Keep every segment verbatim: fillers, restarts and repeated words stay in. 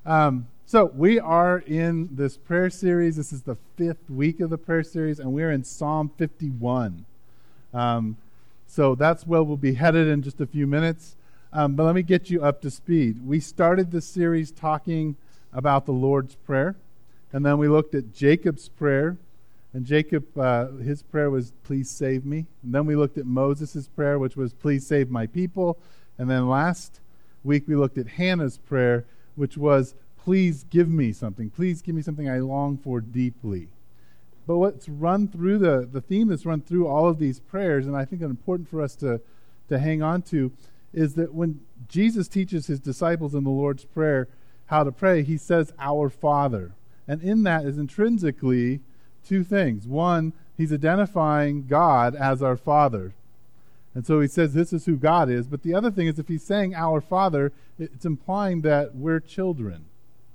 Um, so we are in this prayer series. This is the fifth week of the prayer series, and we're in Psalm fifty-one. Um, so that's where we'll be headed in just a few minutes. Um, but let me get you up to speed. We started this series talking about the Lord's Prayer, and then we looked at Jacob's prayer. And Jacob, uh, his prayer was, "Please save me." And then we looked at Moses' prayer, which was, "Please save my people." And then last week we looked at Hannah's prayer, which was, "Please give me something. Please give me something I long for deeply." But what's run through the, the theme that's run through all of these prayers, and I think it's important for us to, to hang on to, is that when Jesus teaches his disciples in the Lord's Prayer how to pray, he says, "Our Father." And in that is intrinsically two things. One, he's identifying God as our Father. And so he says this is who God is. But the other thing is, if he's saying "our Father," it's implying that we're children.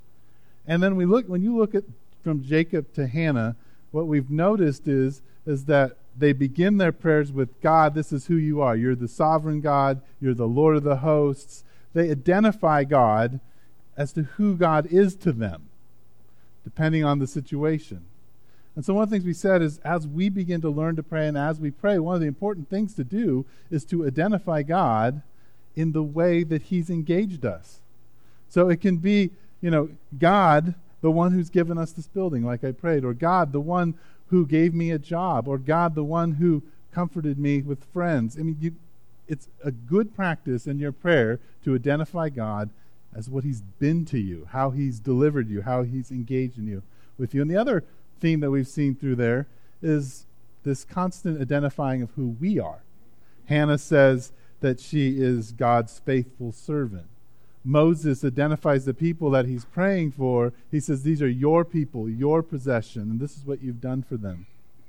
And then we look when you look at from Jacob to Hannah, what we've noticed is, is that they begin their prayers with, "God, this is who you are. You're the sovereign God. You're the Lord of the hosts." They identify God as to who God is to them, depending on the situation. And so one of the things we said is, as we begin to learn to pray and as we pray, one of the important things to do is to identify God in the way that he's engaged us. So it can be, you know, God, the one who's given us this building, like I prayed, or God, the one who gave me a job, or God, the one who comforted me with friends. I mean, you, it's a good practice in your prayer to identify God as what he's been to you, how he's delivered you, how he's engaged in you, with you. And the other theme that we've seen through there is this constant identifying of who we are. Hannah says that she is God's faithful servant. Moses identifies the people that he's praying for. He says, "These are your people, your possession, and this is what you've done for them."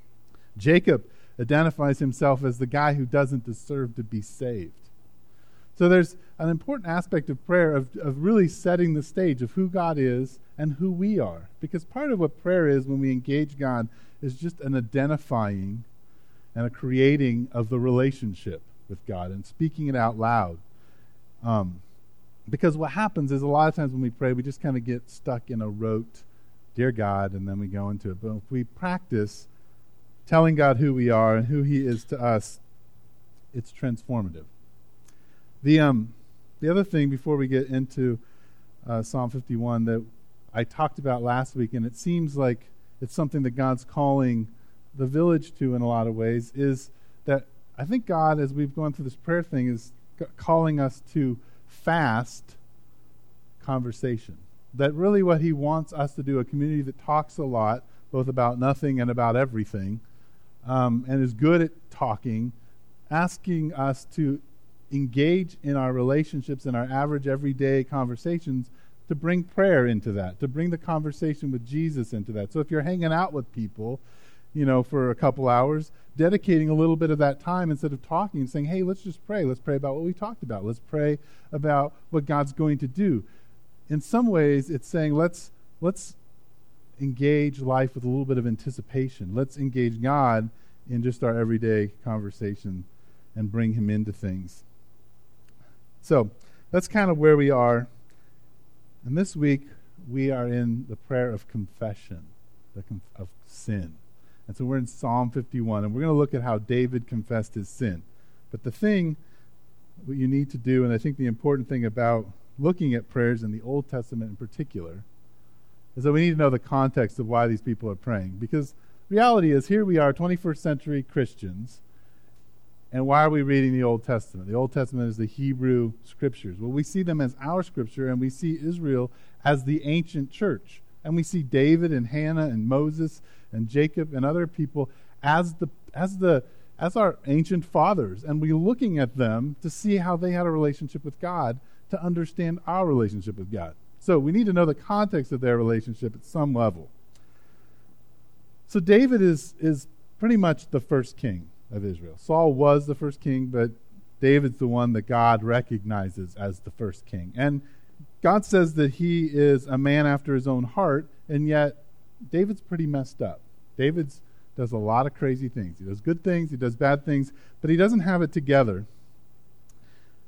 Jacob identifies himself as the guy who doesn't deserve to be saved. So there's an important aspect of prayer of, of really setting the stage of who God is and who we are. Because part of what prayer is when we engage God is just an identifying and a creating of the relationship with God and speaking it out loud. Um, because what happens is a lot of times when we pray, we just kind of get stuck in a rote, "Dear God," and then we go into it. But if we practice telling God who we are and who he is to us, it's transformative. The um, the other thing before we get into uh, Psalm fifty-one that I talked about last week, and it seems like it's something that God's calling the village to in a lot of ways, is that I think God, as we've gone through this prayer thing, is c- calling us to fast conversation. That really what he wants us to do, a community that talks a lot, both about nothing and about everything, um, and is good at talking, asking us to engage in our relationships, in our average everyday conversations, to bring prayer into that, to bring the conversation with Jesus into that. So if you're hanging out with people, you know, for a couple hours, dedicating a little bit of that time instead of talking and saying, "Hey, let's just pray. Let's pray about what we talked about. Let's pray about what God's going to do." In some ways, it's saying, let's let's engage life with a little bit of anticipation. Let's engage God in just our everyday conversation and bring him into things. So that's kind of where we are. And this week, we are in the prayer of confession, the conf- of sin. And so we're in Psalm fifty-one, and we're going to look at how David confessed his sin. But the thing what you need to do, and I think the important thing about looking at prayers in the Old Testament in particular, is that we need to know the context of why these people are praying. Because reality is, here we are, twenty-first century Christians, and why are we reading the Old Testament? The Old Testament is the Hebrew Scriptures. Well, we see them as our Scripture, and we see Israel as the ancient church. And we see David and Hannah and Moses and Jacob and other people as the as the as our ancient fathers. And we're looking at them to see how they had a relationship with God, to understand our relationship with God. So we need to know the context of their relationship at some level. So David is is pretty much the first king of Israel. Saul was the first king, but David's the one that God recognizes as the first king. And God says that he is a man after his own heart, and yet David's pretty messed up. David does a lot of crazy things. He does good things, he does bad things, but he doesn't have it together.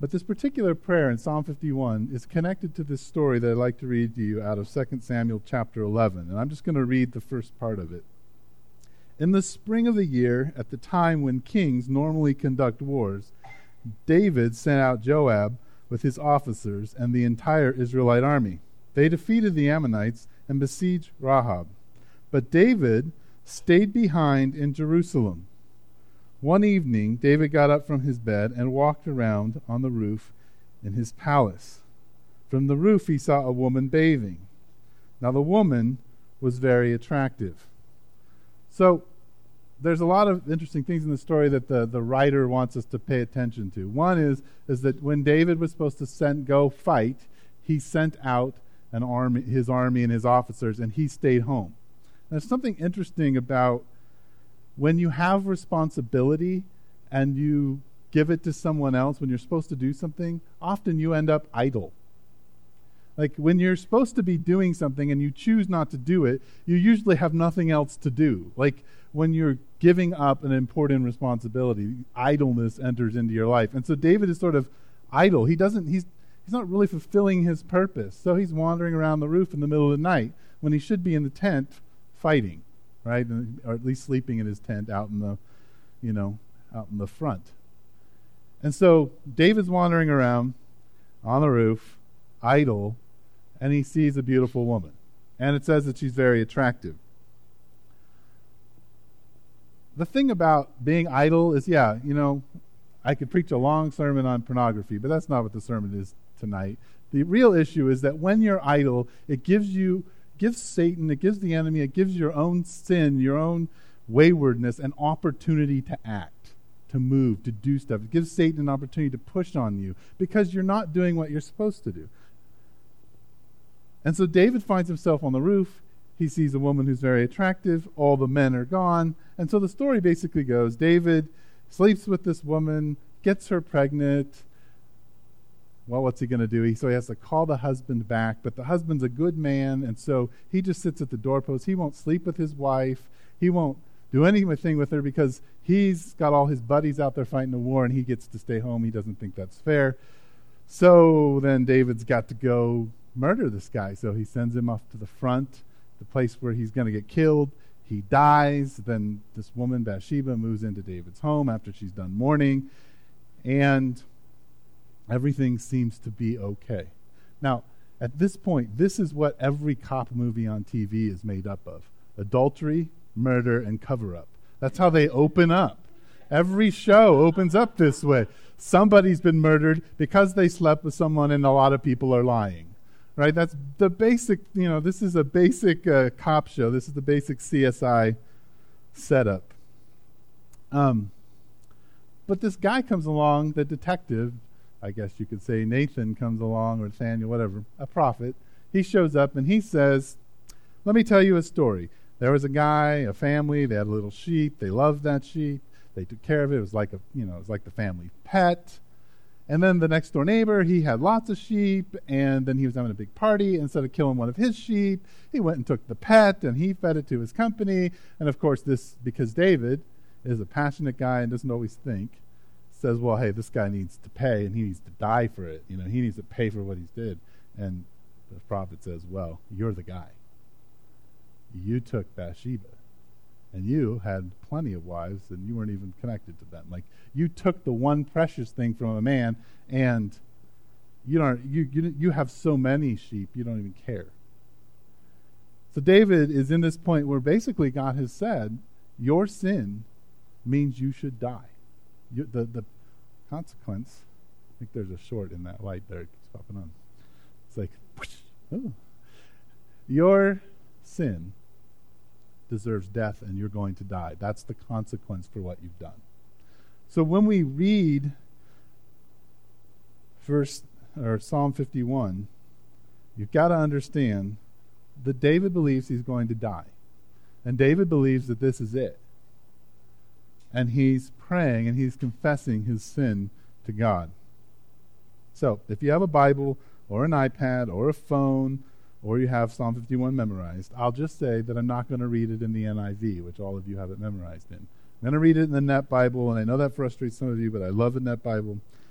But this particular prayer in Psalm fifty-one is connected to this story that I'd like to read to you out of Second Samuel chapter eleven. And I'm just going to read the first part of it. In the spring of the year, at the time when kings normally conduct wars, David sent out Joab with his officers and the entire Israelite army. They defeated the Ammonites and besieged Rahab. But David stayed behind in Jerusalem. One evening, David got up from his bed and walked around on the roof in his palace. From the roof, he saw a woman bathing. Now, the woman was very attractive. So, there's a lot of interesting things in the story that the, the writer wants us to pay attention to. One is, is that when David was supposed to send, go fight, he sent out an army, his army and his officers, and he stayed home. There's something interesting about when you have responsibility and you give it to someone else, when you're supposed to do something, often you end up idle. Like when you're supposed to be doing something and you choose not to do it, you usually have nothing else to do. Like when you're giving up an important responsibility, idleness enters into your life. And so David is sort of idle. He doesn't, he's, he's not really fulfilling his purpose. So he's wandering around the roof in the middle of the night when he should be in the tent fighting, right? Or at least sleeping in his tent out in the, you know, out in the front. And so David's wandering around on the roof, idle, and he sees a beautiful woman. And it says that she's very attractive. The thing about being idle is, yeah, you know, I could preach a long sermon on pornography, but that's not what the sermon is tonight. The real issue is that when you're idle, it gives you gives Satan, it gives the enemy, it gives your own sin, your own waywardness an opportunity to act, to move, to do stuff. It gives Satan an opportunity to push on you because you're not doing what you're supposed to do. And so David finds himself on the roof. He sees a woman who's very attractive. All the men are gone. And so the story basically goes, David sleeps with this woman, gets her pregnant. Well, what's he going to do? He, so he has to call the husband back, but the husband's a good man, and so he just sits at the doorpost. He won't sleep with his wife. He won't do anything with her because he's got all his buddies out there fighting the war, and he gets to stay home. He doesn't think that's fair. So then David's got to go murder this guy. So he sends him off to the front, the place where he's going to get killed. He dies. Then this woman, Bathsheba, moves into David's home after she's done mourning, and everything seems to be okay. Now, at this point, this is what every cop movie on T V is made up of. Adultery, murder, and cover-up. That's how they open up. Every show opens up this way. Somebody's been murdered because they slept with someone, and a lot of people are lying. Right? That's the basic, you know, this is a basic uh, cop show. This is the basic C S I setup. Um, but this guy comes along, the detective, I guess you could say Nathan comes along, or Nathaniel, whatever, a prophet. He shows up and he says, let me tell you a story. There was a guy, a family, they had a little sheep. They loved that sheep. They took care of it. It was like a, you know, it was like the family pet. And then the next door neighbor, he had lots of sheep, and then he was having a big party. Instead of killing one of his sheep, he went and took the pet, and he fed it to his company. And of course, this, because David is a passionate guy and doesn't always think, says, well, hey, this guy needs to pay, and he needs to die for it. You know, he needs to pay for what he's did. And the prophet says, well, you're the guy. You took Bathsheba, and you had plenty of wives, and you weren't even connected to them. Like, you took the one precious thing from a man, and you don't. You you you have so many sheep, you don't even care. So David is in this point where basically God has said, your sin means you should die. You, the the consequence. I think there's a short in that light there. It keeps popping on. It's like, whoosh, oh. Your sin deserves death, and you're going to die. That's the consequence for what you've done. So when we read verse or Psalm fifty-one, you've got to understand that David believes he's going to die. And David believes that this is it. And he's praying and he's confessing his sin to God. So if you have a Bible or an iPad or a phone, or you have Psalm fifty-one memorized, I'll just say that I'm not going to read it in the N I V, which all of you have it memorized in. I'm going to read it in the Net Bible, and I know that frustrates some of you, but I love the Net Bible.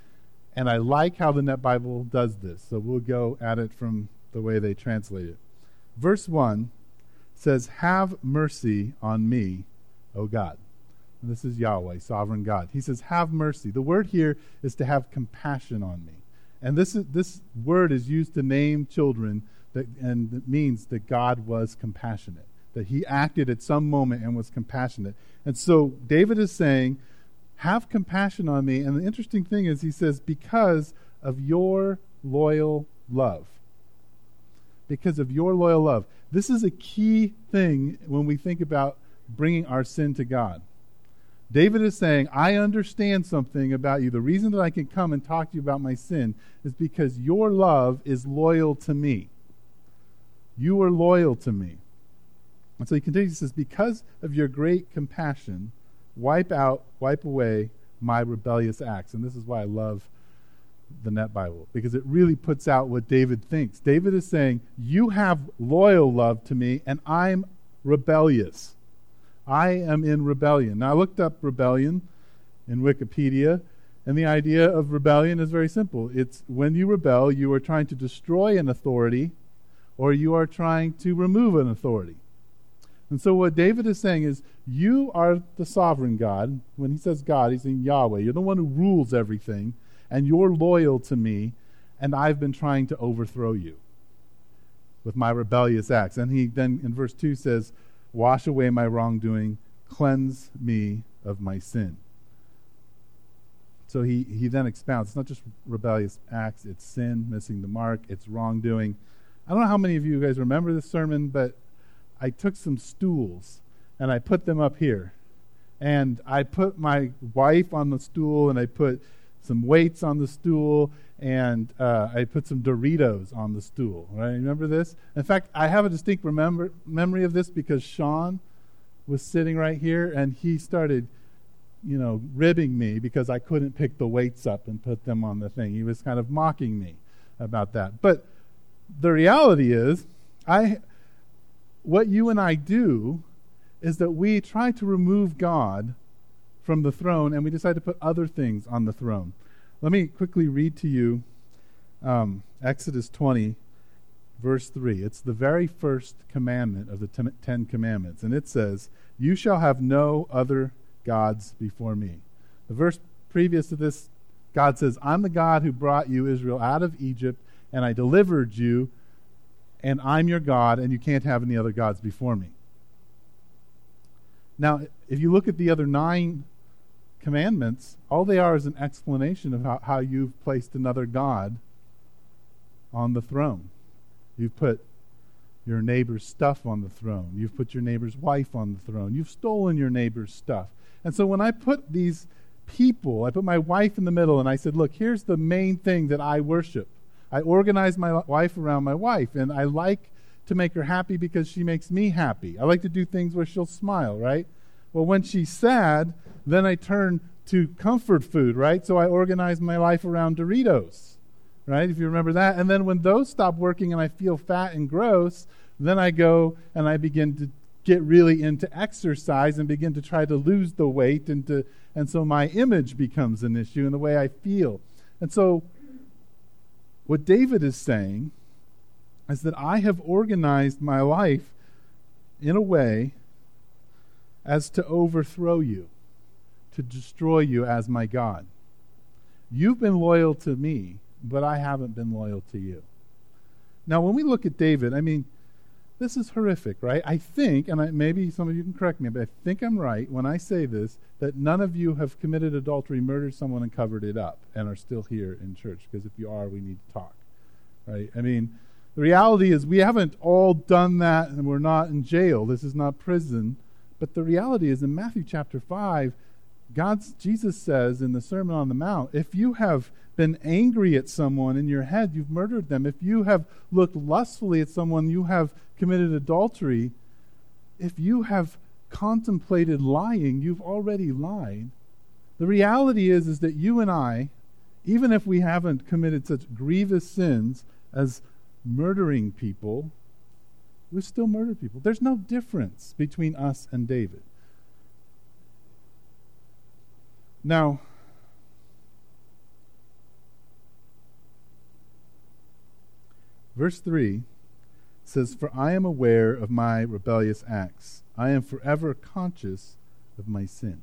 And I like how the Net Bible does this, so we'll go at it from the way they translate it. Verse one says, "Have mercy on me, O God." And this is Yahweh, sovereign God. He says, "Have mercy." The word here is to have compassion on me. And this is, this word is used to name children, that, and it means that God was compassionate, that he acted at some moment and was compassionate. And so David is saying, have compassion on me. And the interesting thing is he says, because of your loyal love. Because of your loyal love. This is a key thing when we think about bringing our sin to God. David is saying, I understand something about you. The reason that I can come and talk to you about my sin is because your love is loyal to me. You are loyal to me. And so he continues, he says, because of your great compassion, wipe out, wipe away my rebellious acts. And this is why I love the Net Bible, because it really puts out what David thinks. David is saying, you have loyal love to me, and I'm rebellious. I am in rebellion. Now, I looked up rebellion in Wikipedia, and the idea of rebellion is very simple. It's when you rebel, you are trying to destroy an authority, or you are trying to remove an authority. And so what David is saying is, you are the sovereign God. When he says God, he's saying Yahweh. You're the one who rules everything, and you're loyal to me, and I've been trying to overthrow you with my rebellious acts. And he then in verse two says, wash away my wrongdoing, cleanse me of my sin. So he, he then expounds. It's not just rebellious acts, it's sin, missing the mark, it's wrongdoing. I don't know how many of you guys remember this sermon, but I took some stools and I put them up here. And I put my wife on the stool, and I put some weights on the stool, and uh, I put some Doritos on the stool. Right? Remember this? In fact, I have a distinct remember, memory of this because Sean was sitting right here, and he started, you know, ribbing me because I couldn't pick the weights up and put them on the thing. He was kind of mocking me about that. But the reality is, I, what you and I do is that we try to remove God from the throne, and we decide to put other things on the throne. Let me quickly read to you um, Exodus twenty, verse three. It's the very first commandment of the ten, ten Commandments, and it says, you shall have no other gods before me. The verse previous to this, God says, I'm the God who brought you, Israel, out of Egypt, and I delivered you, and I'm your God, and you can't have any other gods before me. Now, if you look at the other nine commandments, all they are is an explanation of how, how you've placed another God on the throne. You've put your neighbor's stuff on the throne. You've put your neighbor's wife on the throne. You've stolen your neighbor's stuff. And so when I put these people, I put my wife in the middle, and I said, look, here's the main thing that I worship. I organize my life around my wife, and I like to make her happy because she makes me happy. I like to do things where she'll smile, right? Well, when she's sad, then I turn to comfort food, right? So I organize my life around Doritos, right? If you remember that. And then when those stop working and I feel fat and gross, then I go and I begin to get really into exercise and begin to try to lose the weight, and to and so my image becomes an issue in the way I feel. And so what David is saying is that I have organized my life in a way as to overthrow you, to destroy you as my God. You've been loyal to me, but I haven't been loyal to you. Now, when we look at David, I mean, this is horrific, right? I think, and I, maybe some of you can correct me, but I think I'm right when I say this, that none of you have committed adultery, murdered someone, and covered it up, and are still here in church, because if you are, we need to talk, right? I mean, the reality is we haven't all done that, and we're not in jail. This is not prison. But the reality is in Matthew chapter five, God's, Jesus says in the Sermon on the Mount, if you have been angry at someone in your head, you've murdered them. If you have looked lustfully at someone, you have committed adultery. If you have contemplated lying, you've already lied. The reality is, is that you and I, even if we haven't committed such grievous sins as murdering people, we still murder people. There's no difference between us and David. Now, Verse three says, "For I am aware of my rebellious acts. I am forever conscious of my sin."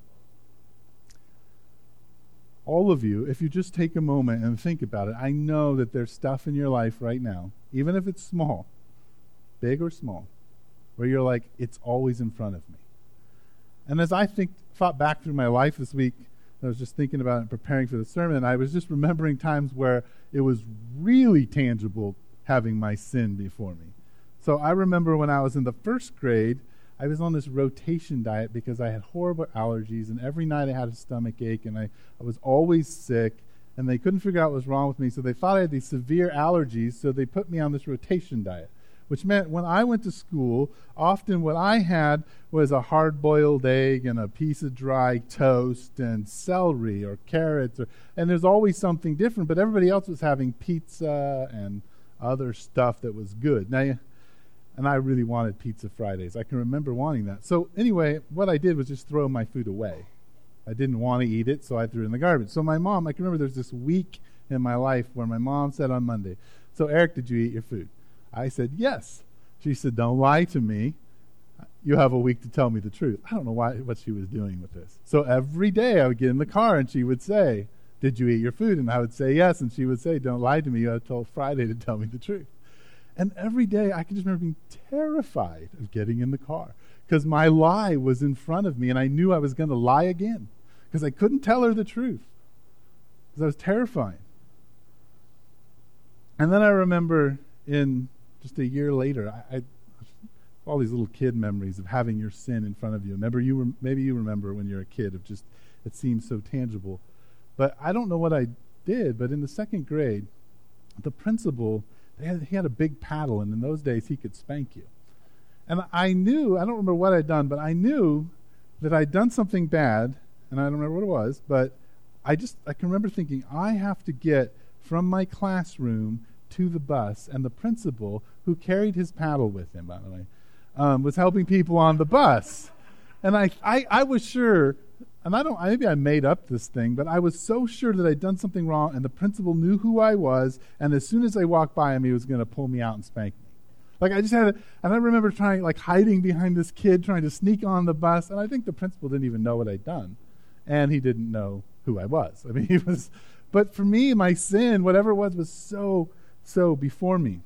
All of you, if you just take a moment and think about it, I know that there's stuff in your life right now, even if it's small, big or small, where you're like, it's always in front of me. And as I think, thought back through my life this week, I was just thinking about it and preparing for the sermon, I was just remembering times where it was really tangible having my sin before me. So I remember when I was in the first grade, I was on this rotation diet because I had horrible allergies, and every night I had a stomach ache, and I, I was always sick, and they couldn't figure out what was wrong with me, so they thought I had these severe allergies, so they put me on this rotation diet, which meant when I went to school, often what I had was a hard-boiled egg and a piece of dry toast and celery or carrots, or, and there's always something different, but everybody else was having pizza and other stuff that was good. Now, and I really wanted Pizza Fridays. I can remember wanting that. So anyway, what I did was just throw my food away. I didn't want to eat it, so I threw it in the garbage. So my mom, I can remember there's this week in my life where my mom said on Monday, "So Eric, did you eat your food?" I said, "Yes." She said, "Don't lie to me. You have a week to tell me the truth." I don't know why what she was doing with this. So every day I would get in the car and she would say, "Did you eat your food?" And I would say yes, and she would say, "Don't lie to me. You have till Friday to tell me the truth." And every day I can just remember being terrified of getting in the car because my lie was in front of me and I knew I was going to lie again because I couldn't tell her the truth because I was terrified. And then I remember in just a year later, I, I all these little kid memories of having your sin in front of you. Remember, you rem- maybe you remember when you're a kid of just it seems so tangible. But I don't know what I did, but in the second grade, the principal They had, he had a big paddle, and in those days he could spank you. And I knew, I don't remember what I'd done, but I knew that I'd done something bad, and I don't remember what it was, but I just, I can remember thinking, I have to get from my classroom to the bus, and the principal, who carried his paddle with him, by the way, um, was helping people on the bus. And I, I, I was sure, and I don't, maybe I made up this thing, but I was so sure that I'd done something wrong, and the principal knew who I was, and as soon as I walked by him, he was going to pull me out and spank me. Like, I just had, a, and I remember trying, like, hiding behind this kid, trying to sneak on the bus, and I think the principal didn't even know what I'd done, and he didn't know who I was. I mean, he was, but for me, my sin, whatever it was, was so, so before me.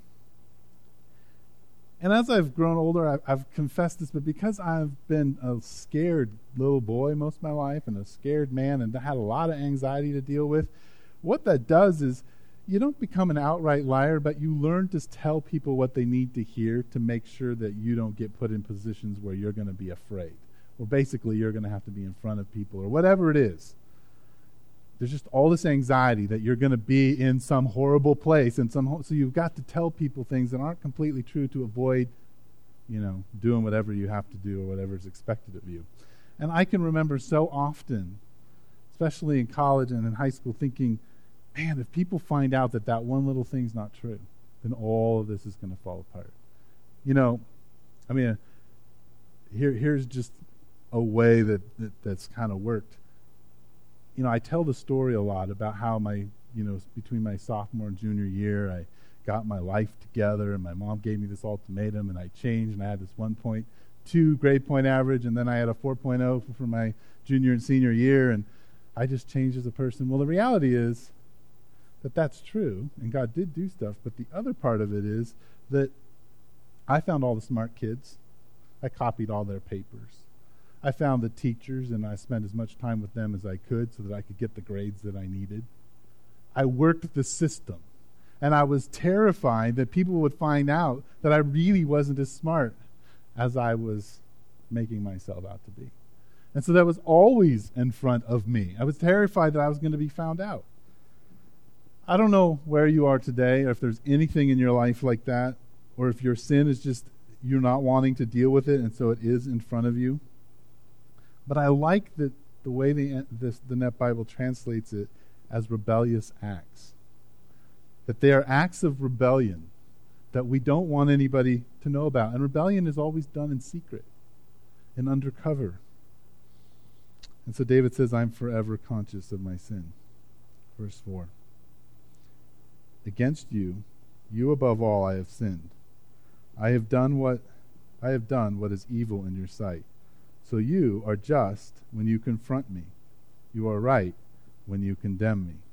And as I've grown older, I've, I've confessed this, but because I've been a scared little boy most of my life and a scared man and had a lot of anxiety to deal with, what that does is you don't become an outright liar, but you learn to tell people what they need to hear to make sure that you don't get put in positions where you're going to be afraid. Or basically you're going to have to be in front of people or whatever it is. There's just all this anxiety that you're going to be in some horrible place, and some ho- so you've got to tell people things that aren't completely true to avoid, you know, doing whatever you have to do or whatever is expected of you. And I can remember so often, especially in college and in high school, thinking, man, if people find out that that one little thing's not true, then all of this is going to fall apart. You know, I mean, here here's just a way that, that that's kind of worked. You know, I tell the story a lot about how my, you know, between my sophomore and junior year, I got my life together, and my mom gave me this ultimatum, and I changed, and I had this one point two grade point average, and then I had a four point oh for, for my junior and senior year, and I just changed as a person. Well, the reality is that that's true, and God did do stuff, but the other part of it is that I found all the smart kids. I copied all their papers. I found the teachers, and I spent as much time with them as I could so that I could get the grades that I needed. I worked the system, and I was terrified that people would find out that I really wasn't as smart as I was making myself out to be. And so that was always in front of me. I was terrified that I was going to be found out. I don't know where you are today, or if there's anything in your life like that, or if your sin is just you're not wanting to deal with it, and so it is in front of you. But I like that the way the, this, the Net Bible translates it as rebellious acts. That they are acts of rebellion that we don't want anybody to know about. And rebellion is always done in secret and undercover. And so David says, I'm forever conscious of my sin. Verse four. Against you, You above all I have sinned. I have done what I have done what is evil in your sight. So you are just when you confront me. You are right when you condemn me.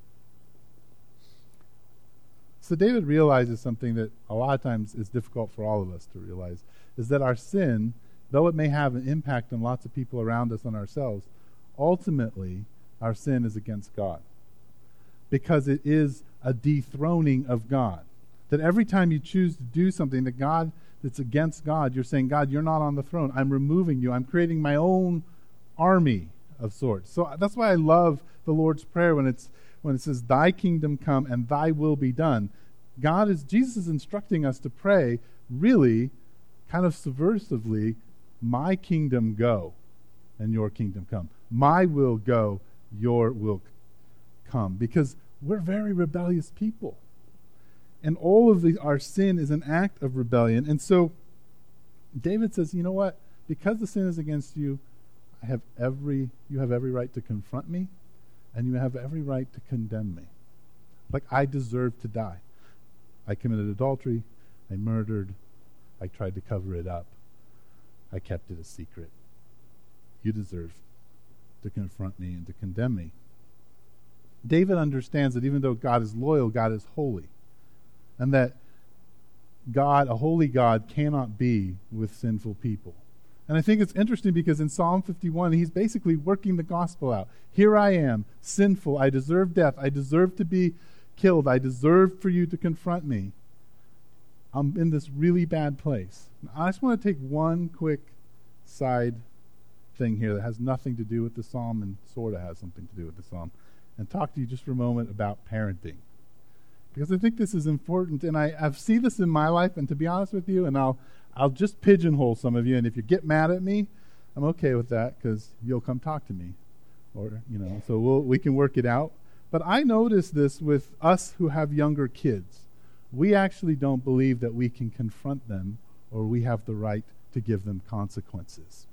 So David realizes something that a lot of times is difficult for all of us to realize, is that our sin, though it may have an impact on lots of people around us and ourselves, ultimately our sin is against God. Because it is a dethroning of God. That every time you choose to do something that God that's against God, you're saying, God, you're not on the throne. I'm removing you. I'm creating my own army of sorts. So that's why I love the Lord's Prayer when it's when it says, thy kingdom come and thy will be done. God is, Jesus is instructing us to pray really kind of subversively, my kingdom go and your kingdom come. My will go, your will come. Because we're very rebellious people. And all of the, our sin is an act of rebellion. And so David says, you know what? Because the sin is against you, I have every you have every right to confront me, and you have every right to condemn me. Like I deserve to die. I committed adultery, I murdered, I tried to cover it up, I kept it a secret. You deserve to confront me and to condemn me. David understands that even though God is loyal, God is holy. And that God, a holy God, cannot be with sinful people. And I think it's interesting because in Psalm fifty-one, he's basically working the gospel out. Here I am, sinful. I deserve death. I deserve to be killed. I deserve for you to confront me. I'm in this really bad place. I just want to take one quick side thing here that has nothing to do with the psalm and sort of has something to do with the psalm, and talk to you just for a moment about parenting. Because I think this is important, and I, I see this in my life, and to be honest with you, and I'll I'll just pigeonhole some of you, and if you get mad at me, I'm okay with that, because you'll come talk to me. Or, you know, so we'll, we can work it out. But I notice this with us who have younger kids. We actually don't believe that we can confront them, or we have the right to give them consequences.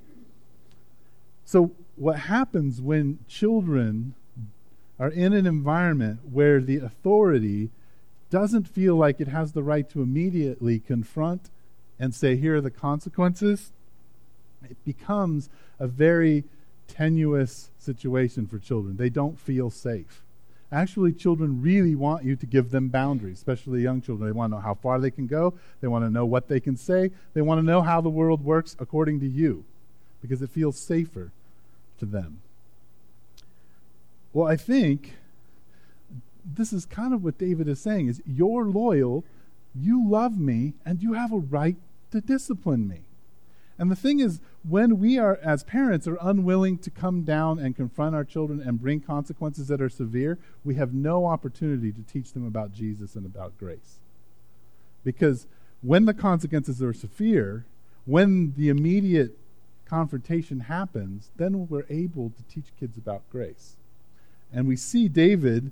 So what happens when children are in an environment where the authority doesn't feel like it has the right to immediately confront and say, here are the consequences, it becomes a very tenuous situation for children. They don't feel safe. Actually, children really want you to give them boundaries, especially young children. They want to know how far they can go. They want to know what they can say. They want to know how the world works according to you, because it feels safer to them. Well, I think this is kind of what David is saying, is you're loyal, you love me, and you have a right to discipline me. And the thing is, when we are, as parents, are unwilling to come down and confront our children and bring consequences that are severe, we have no opportunity to teach them about Jesus and about grace. Because when the consequences are severe, when the immediate confrontation happens, then we're able to teach kids about grace. And we see David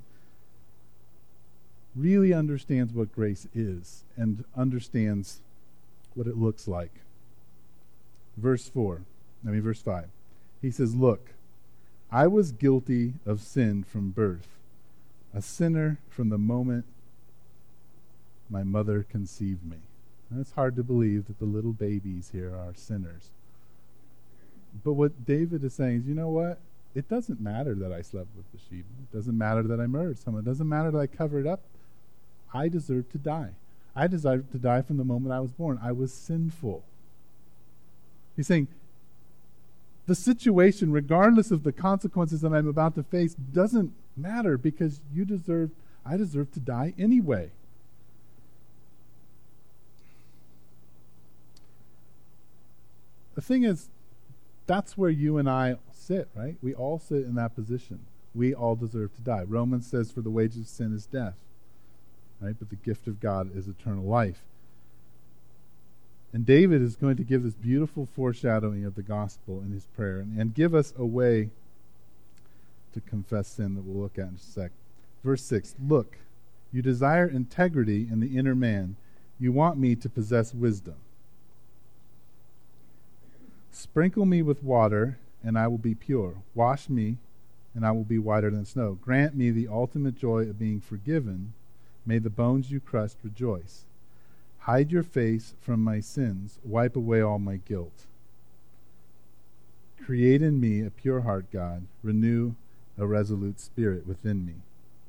really understands what grace is and understands what it looks like. Verse four, I mean verse five. He says, look, I was guilty of sin from birth, a sinner from the moment my mother conceived me. And it's hard to believe that the little babies here are sinners. But what David is saying is, you know what? It doesn't matter that I slept with Bathsheba. It doesn't matter that I murdered someone. It doesn't matter that I covered up. I deserve to die. I deserve to die from the moment I was born. I was sinful. He's saying, the situation, regardless of the consequences that I'm about to face, doesn't matter because you deserve, I deserve to die anyway. The thing is, that's where you and I sit, right? We all sit in that position. We all deserve to die. Romans says, for the wages of sin is death, right? But the gift of God is eternal life. And David is going to give this beautiful foreshadowing of the gospel in his prayer and, and give us a way to confess sin that we'll look at in a sec. Verse six, look, you desire integrity in the inner man. You want me to possess wisdom. Sprinkle me with water, and I will be pure. Wash me, and I will be whiter than snow. Grant me the ultimate joy of being forgiven, May the bones you crushed rejoice. Hide your face from my sins. Wipe away all my guilt. Create in me a pure heart, God. Renew a resolute spirit within me.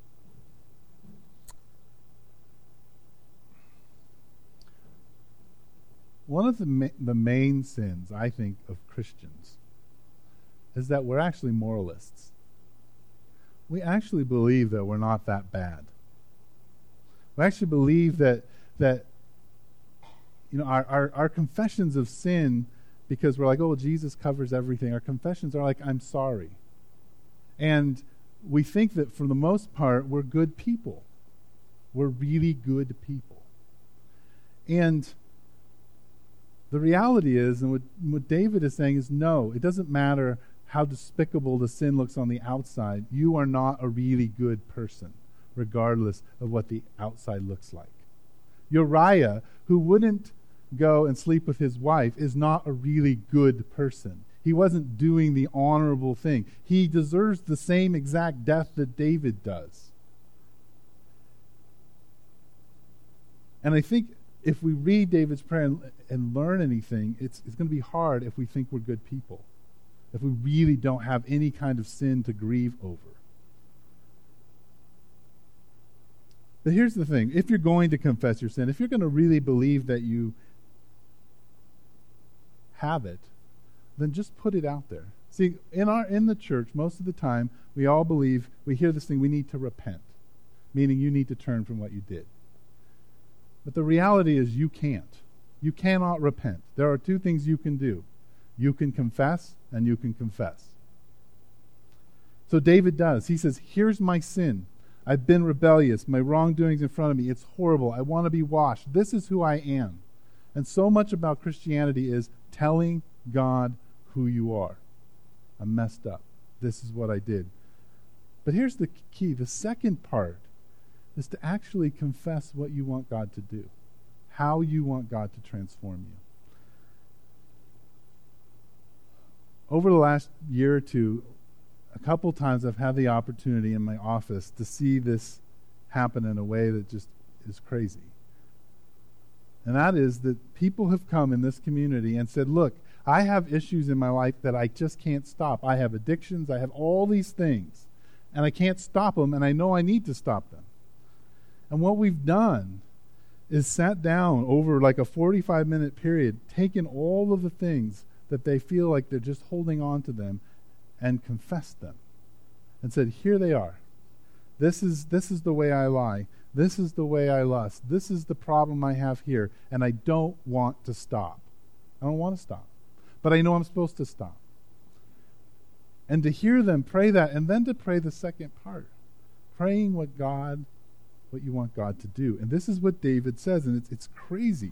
One of the ma- the main sins, I think, of Christians is that we're actually moralists. We actually believe that we're not that bad. We actually believe that that you know our, our, our confessions of sin, because we're like, oh, Jesus covers everything. Our confessions are like, I'm sorry. And we think that for the most part, we're good people. We're really good people. And the reality is, and what, what David is saying is, no, it doesn't matter how despicable the sin looks on the outside. You are not a really good person, regardless of what the outside looks like. Uriah, who wouldn't go and sleep with his wife, is not a really good person. He wasn't doing the honorable thing. He deserves the same exact death that David does. And I think if we read David's prayer and, and learn anything, it's, it's going to be hard if we think we're good people, if we really don't have any kind of sin to grieve over. But here's the thing. If you're going to confess your sin, if you're going to really believe that you have it, then just put it out there. See, in our in the church, most of the time, we all believe, we hear this thing, we need to repent, meaning you need to turn from what you did. But the reality is you can't. You cannot repent. There are two things you can do. You can confess, and you can confess. So David does. He says, here's my sin. I've been rebellious. My wrongdoings in front of me. It's horrible. I want to be washed. This is who I am. And so much about Christianity is telling God who you are. I'm messed up. This is what I did. But here's the key. The second part is to actually confess what you want God to do, how you want God to transform you. Over the last year or two, a couple times I've had the opportunity in my office to see this happen in a way that just is crazy. And that is that people have come in this community and said, look, I have issues in my life that I just can't stop. I have addictions. I have all these things. And I can't stop them, and I know I need to stop them. And what we've done is sat down over like a forty-five minute period, taken all of the things that they feel like they're just holding on to them, and confessed them. And said, here they are. This is this is the way I lie. This is the way I lust. This is the problem I have here, and I don't want to stop. I don't want to stop. But I know I'm supposed to stop. And to hear them pray that, and then to pray the second part, praying what God, what you want God to do. And this is what David says, and it's, it's crazy.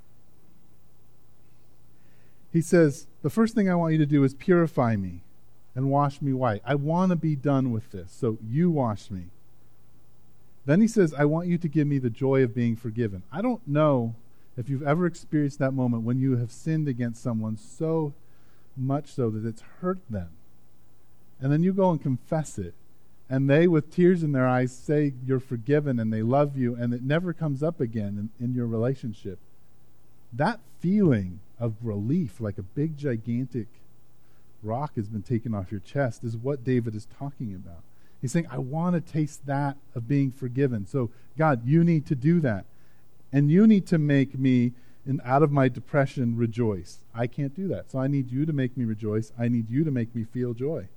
He says, the first thing I want you to do is purify me and wash me white. I want to be done with this, so you wash me. Then he says, I want you to give me the joy of being forgiven. I don't know if you've ever experienced that moment when you have sinned against someone so much so that it's hurt them. And then you go and confess it. And they, with tears in their eyes, say you're forgiven and they love you, and it never comes up again in, in your relationship. That feeling of relief, like a big, gigantic rock has been taken off your chest, is what David is talking about. He's saying, I want to taste that of being forgiven. So, God, you need to do that. And you need to make me, in, out of my depression, rejoice. I can't do that. So I need you to make me rejoice. I need you to make me feel joy.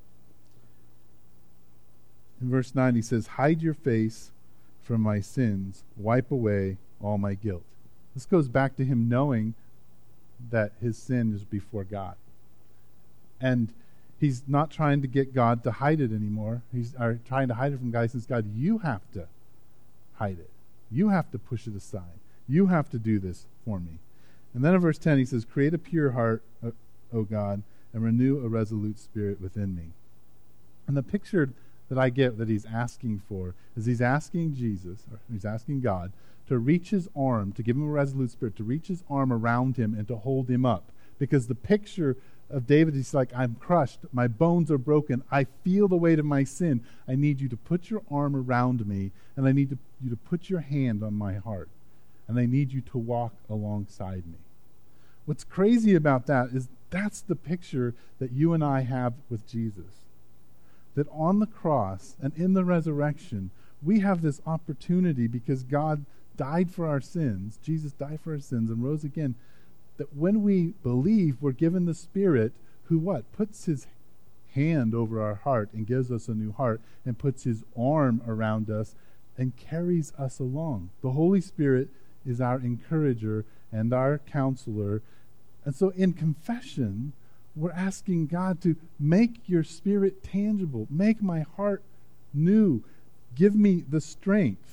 In verse nine, he says, hide your face from my sins. Wipe away all my guilt. This goes back to him knowing that his sin is before God. And he's not trying to get God to hide it anymore. He's or trying to hide it from God. He says, God, you have to hide it. You have to push it aside. You have to do this for me. And then in verse ten, he says, create a pure heart, O God, and renew a resolute spirit within me. And the picture that I get that he's asking for is he's asking Jesus, or he's asking God, to reach his arm, to give him a resolute spirit, to reach his arm around him and to hold him up. Because the picture of David, he's like, I'm crushed. My bones are broken. I feel the weight of my sin. I need you to put your arm around me, and I need to, you to put your hand on my heart, and I need you to walk alongside me. What's crazy about that is that's the picture that you and I have with Jesus. That on the cross and in the resurrection, we have this opportunity because God died for our sins. Jesus died for our sins and rose again. That when we believe, we're given the Spirit who what? Puts his hand over our heart and gives us a new heart and puts his arm around us and carries us along. The Holy Spirit is our encourager and our counselor. And so in confession, we're asking God to make your Spirit tangible. Make my heart new. Give me the strength.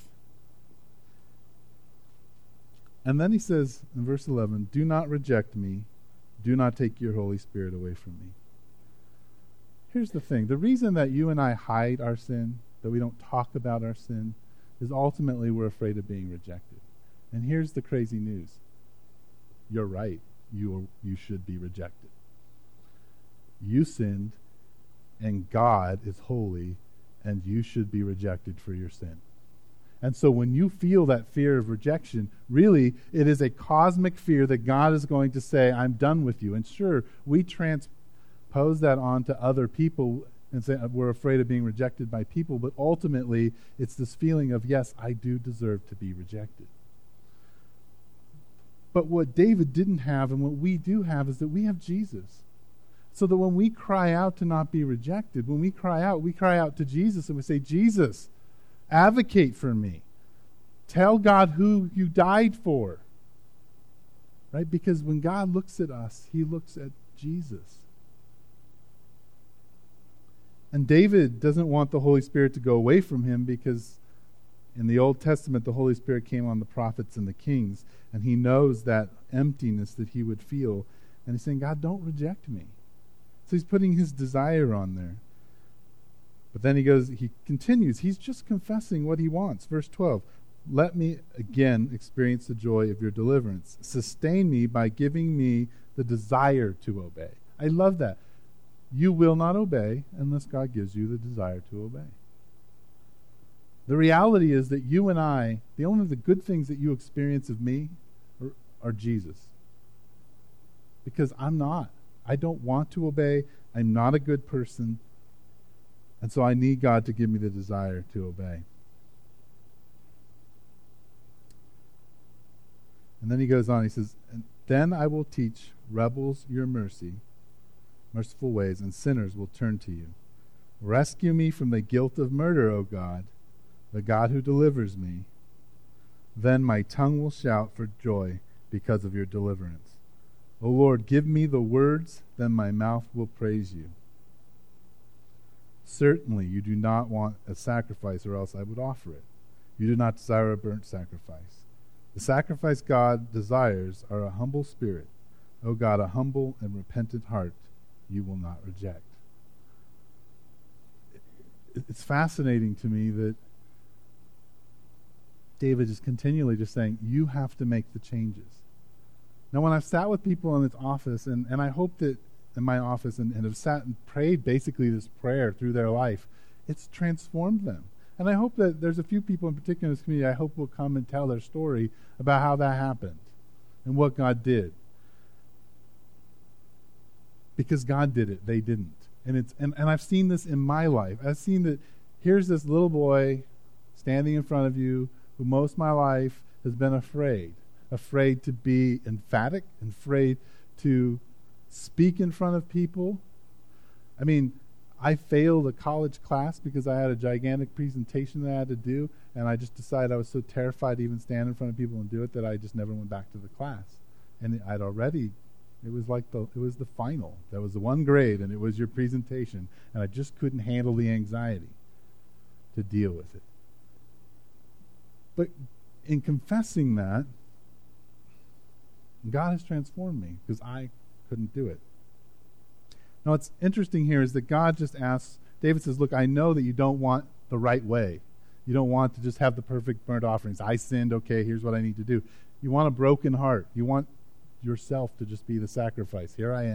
And then he says in verse eleven, do not reject me. Do not take your Holy Spirit away from me. Here's the thing. The reason that you and I hide our sin, that we don't talk about our sin, is ultimately we're afraid of being rejected. And here's the crazy news. You're right. You are, you should be rejected. You sinned, and God is holy, and you should be rejected for your sin. And so when you feel that fear of rejection, really, it is a cosmic fear that God is going to say, I'm done with you. And sure, we transpose that onto other people and say we're afraid of being rejected by people, but ultimately, it's this feeling of, yes, I do deserve to be rejected. But what David didn't have and what we do have is that we have Jesus. So that when we cry out to not be rejected, when we cry out, we cry out to Jesus and we say, Jesus, advocate for me. Tell God who you died for. Right? Because when God looks at us, he looks at Jesus. And David doesn't want the Holy Spirit to go away from him because in the Old Testament, the Holy Spirit came on the prophets and the kings, and he knows that emptiness that he would feel. And he's saying, God, don't reject me. So he's putting his desire on there. But then he goes, he continues, he's just confessing what he wants. Verse twelve, let me again experience the joy of your deliverance. Sustain me by giving me the desire to obey. I love that. You will not obey unless God gives you the desire to obey. The reality is that you and I, the only the good things that you experience of me are, are Jesus. Because I'm not. I don't want to obey. I'm not a good person. And so I need God to give me the desire to obey. And then he goes on, he says, then I will teach rebels your mercy, merciful ways, and sinners will turn to you. Rescue me from the guilt of murder, O God, the God who delivers me. Then my tongue will shout for joy because of your deliverance. O Lord, give me the words, then my mouth will praise you. Certainly you do not want a sacrifice, or else I would offer it. You do not desire a burnt sacrifice. The sacrifice God desires are a humble spirit. O God, a humble and repentant heart you will not reject. It's fascinating to me that David is continually just saying, you have to make the changes. Now, when I've sat with people in this office, and, and I hope that in my office and, and have sat and prayed basically this prayer through their life, it's transformed them. And I hope that there's a few people in particular in this community I hope will come and tell their story about how that happened and what God did. Because God did it, they didn't. And it's and, and I've seen this in my life. I've seen that here's this little boy standing in front of you who most of my life has been afraid. Afraid to be emphatic, afraid to speak in front of people. I mean, I failed a college class because I had a gigantic presentation that I had to do, and I just decided I was so terrified to even stand in front of people and do it that I just never went back to the class. And I'd already, it was like the, it was the final. That was the one grade, and it was your presentation, and I just couldn't handle the anxiety to deal with it. But in confessing that, God has transformed me because I couldn't do it. Now, what's interesting here is that God just asks, David says, look, I know that you don't want the right way. You don't want to just have the perfect burnt offerings. I sinned, okay, here's what I need to do. You want a broken heart. You want yourself to just be the sacrifice. Here I am.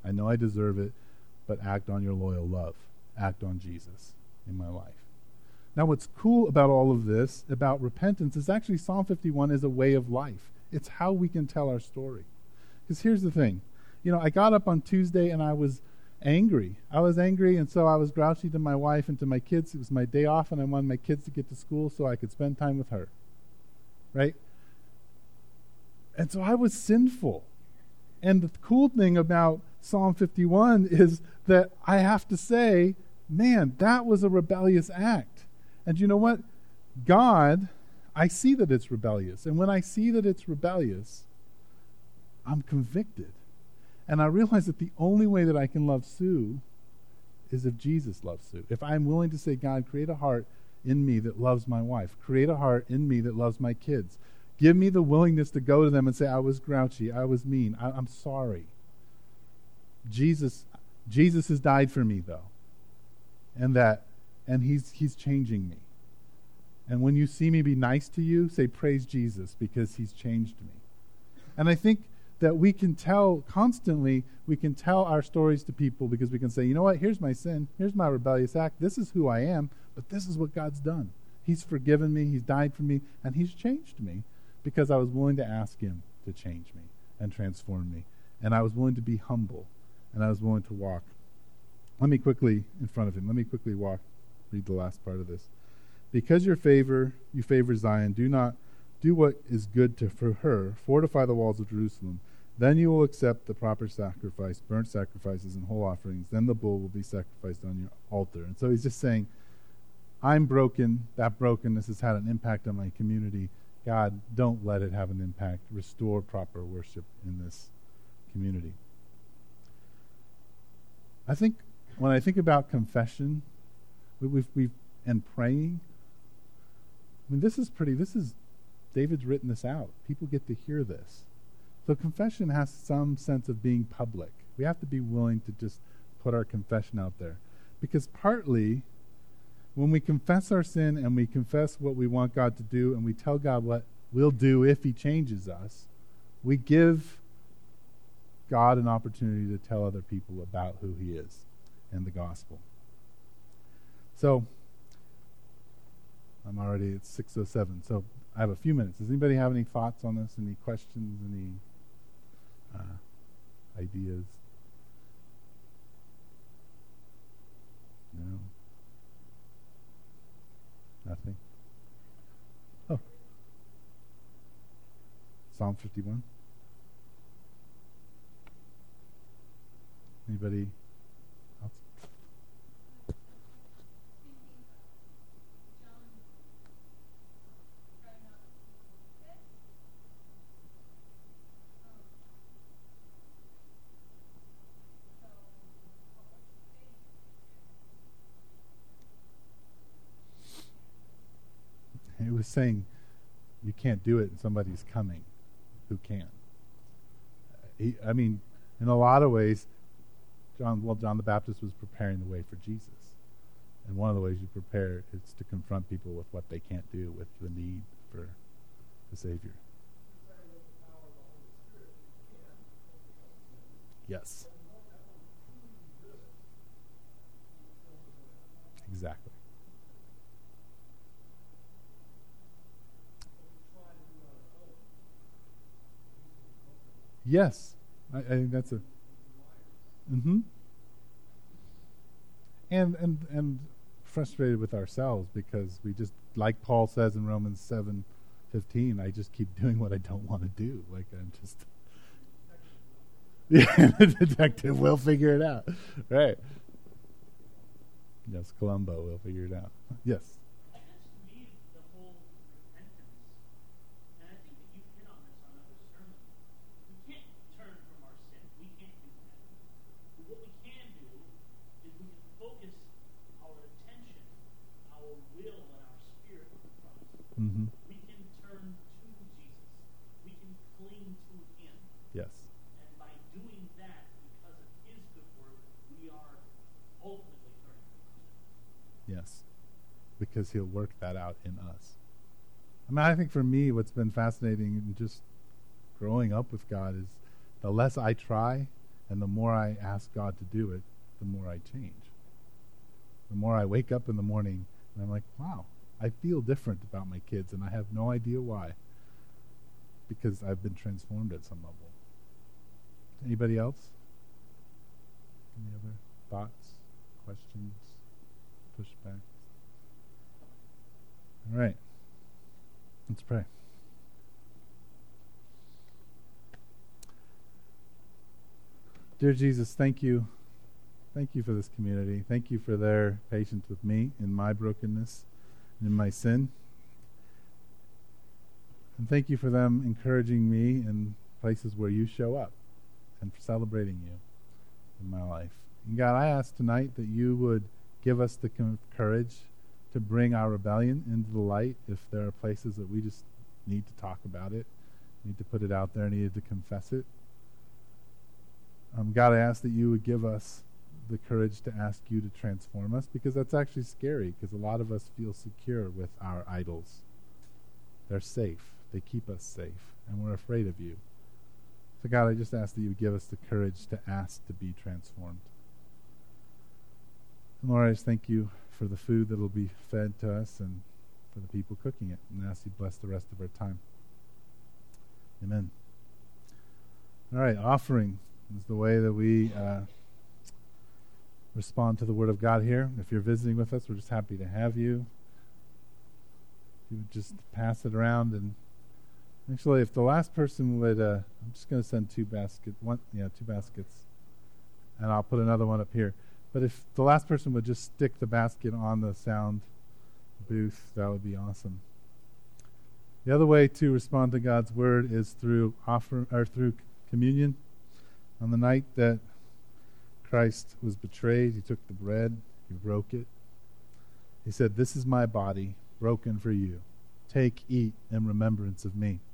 I know I deserve it, but act on your loyal love. Act on Jesus in my life. Now, what's cool about all of this, about repentance, is actually Psalm fifty-one is a way of life. It's how we can tell our story. Because here's the thing. You know, I got up on Tuesday and I was angry. I was angry, and so I was grouchy to my wife and to my kids. It was my day off, and I wanted my kids to get to school so I could spend time with her. Right? And so I was sinful. And the cool thing about Psalm fifty-one is that I have to say, man, that was a rebellious act. And you know what? God, I see that it's rebellious. And when I see that it's rebellious, I'm convicted. And I realize that the only way that I can love Sue is if Jesus loves Sue. If I'm willing to say, God, create a heart in me that loves my wife. Create a heart in me that loves my kids. Give me the willingness to go to them and say, I was grouchy, I was mean, I, I'm sorry. Jesus, Jesus has died for me, though. And that And he's he's changing me. And when you see me be nice to you, say, praise Jesus, because he's changed me. And I think that we can tell constantly, we can tell our stories to people because we can say, you know what, here's my sin, here's my rebellious act, this is who I am, but this is what God's done. He's forgiven me, he's died for me, and he's changed me because I was willing to ask him to change me and transform me. And I was willing to be humble, and I was willing to walk. Let me quickly, in front of him, let me quickly walk. Read the last part of this. Because your favor, you favor Zion, do not do what is good to for her. Fortify the walls of Jerusalem. Then you will accept the proper sacrifice, burnt sacrifices and whole offerings. Then the bull will be sacrificed on your altar. And so he's just saying, I'm broken. That brokenness has had an impact on my community. God, don't let it have an impact. Restore proper worship in this community. I think when I think about confession, We've, we've, and praying. I mean, this is pretty, this is, David's written this out. People get to hear this. So confession has some sense of being public. We have to be willing to just put our confession out there. Because partly, when we confess our sin and we confess what we want God to do and we tell God what we'll do if he changes us, we give God an opportunity to tell other people about who he is and the gospel. So, I'm already at six oh seven, so I have a few minutes. Does anybody have any thoughts on this? Any questions? Any uh, ideas? No? Nothing? Oh. Psalm fifty-one? Anybody else? It was saying you can't do it and somebody's coming who can. He, I mean, in a lot of ways, John, well, John the Baptist was preparing the way for Jesus. And one of the ways you prepare is to confront people with what they can't do, with the need for the Savior. Yes. Exactly. Yes, I, I think that's a. Mm-hmm. And and and frustrated with ourselves because we just, like Paul says in Romans seven fifteen, I just keep doing what I don't want to do. Like I'm just. Yeah, the detective will figure it out, right? Yes, Columbo will figure it out. Yes. Mm-hmm. We can turn to Jesus. We can cling to him. Yes. And by doing that, because of his good work, we are ultimately turning to him. Yes. Because he'll work that out in us. I mean, I think for me, what's been fascinating in just growing up with God is the less I try And the more I ask God to do it, the more I change. The more I wake up in the morning and I'm like, wow, I feel different about my kids, and I have no idea why. Because I've been transformed at some level. Anybody else? Any other thoughts, questions, pushback? All right. Let's pray. Dear Jesus, thank you. Thank you for this community. Thank you for their patience with me in my brokenness and in my sin. And thank you for them encouraging me in places where you show up and for celebrating you in my life. And God, I ask tonight that you would give us the com- courage to bring our rebellion into the light if there are places that we just need to talk about it, need to put it out there, needed to confess it. Um, God, I ask that you would give us the courage to ask you to transform us, because that's actually scary, because a lot of us feel secure with our idols. They're safe. They keep us safe, and we're afraid of you. So God, I just ask that you would give us the courage to ask to be transformed. And Lord, I just thank you for the food that will be fed to us and for the people cooking it, and ask you to bless the rest of our time. Amen. All right, offering is the way that we uh, respond to the Word of God here. If you're visiting with us, we're just happy to have you. If you would just pass it around, and actually, if the last person would, uh, I'm just going to send two baskets, one, yeah, two baskets, and I'll put another one up here. But if the last person would just stick the basket on the sound booth, that would be awesome. The other way to respond to God's Word is through offer or through communion. On the night that Christ was betrayed, he took the bread, he broke it. He said, "This is my body, broken for you. Take, eat, in remembrance of me."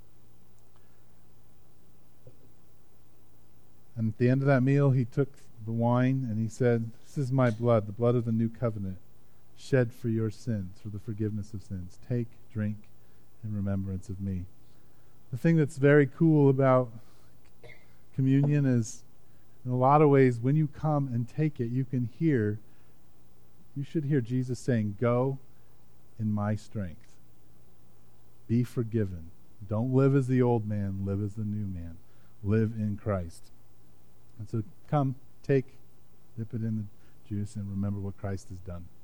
And at the end of that meal, he took the wine and he said, "This is my blood, the blood of the new covenant, shed for your sins, for the forgiveness of sins. Take, drink, in remembrance of me." The thing that's very cool about communion is, in a lot of ways, when you come and take it, you can hear, you should hear Jesus saying, "Go in my strength. Be forgiven. Don't live as the old man, live as the new man. Live in Christ." And so come, take, dip it in the juice, and remember what Christ has done.